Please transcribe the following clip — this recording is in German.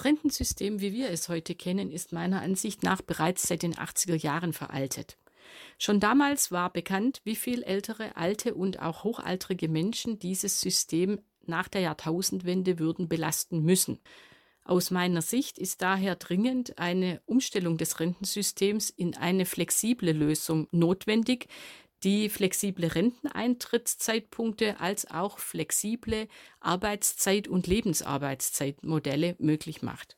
Rentensystem, wie wir es heute kennen, ist meiner Ansicht nach bereits seit den 80er Jahren veraltet. Schon damals war bekannt, wie viel ältere, alte und auch hochaltrige Menschen dieses System nach der Jahrtausendwende würden belasten müssen. Aus meiner Sicht ist daher dringend eine Umstellung des Rentensystems in eine flexible Lösung notwendig, die flexible Renteneintrittszeitpunkte als auch flexible Arbeitszeit- und Lebensarbeitszeitmodelle möglich macht.